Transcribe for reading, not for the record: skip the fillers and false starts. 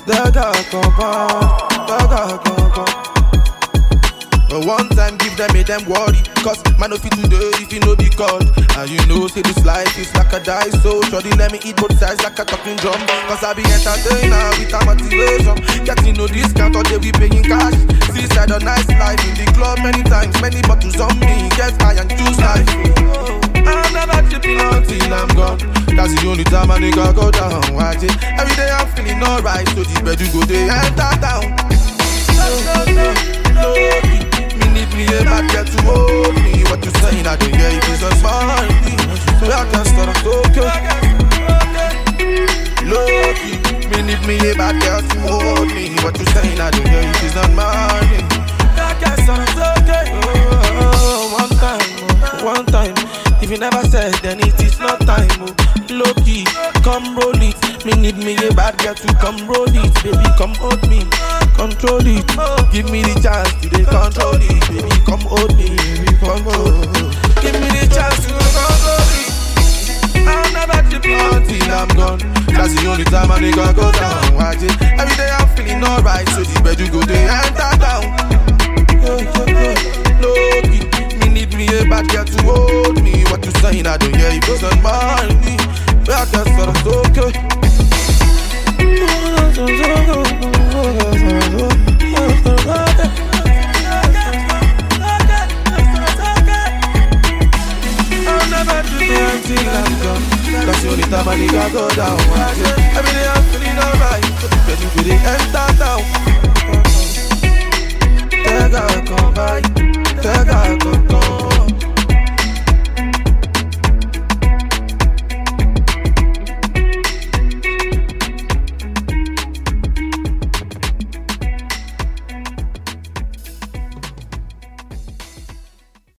But one time give them, make them worry. Cause man no fit today if you no be called. And you know, say this life is like a dice. So shorty let me eat both sides like a talking drum. Cause I be entertainer with a motivation. Getting no discount or they be paying cash. Seaside a nice life in the club many times. Many bottles on me, get high and choose life. I'm never tripping until I'm gone. That's the only time a nigga go down. Watch it. Every day I'm feeling alright. So the bed you go they enter down. No, me need me a bad girl to hold me. What you saying I don't hear if it's not money. So I can start a okay. Loki, me need me a bad girl to hold me. What you saying I don't hear if it's not money. I can start okay. One time. If you never said then it is not time. Loki, come roll it. Me need me a bad girl to come roll it. Baby, come hold me, control it. Give me the chance to they control it. Baby, come hold me, baby, come hold. Give me the chance to control it. I'll never trip until I'm gone. That's the only time a nigga go down. Watch it. Every day I'm feeling alright. So the bed you go they enter down. Loki, me need me a bad girl to hold me. What you saying I don't hear if it's not money. But I guess that's okay. I'll never do it until I'm gone. That's the only time a nigga go down. Every day I'm feeling alright. Ready for the enter down. Tell God come by. Tell God come.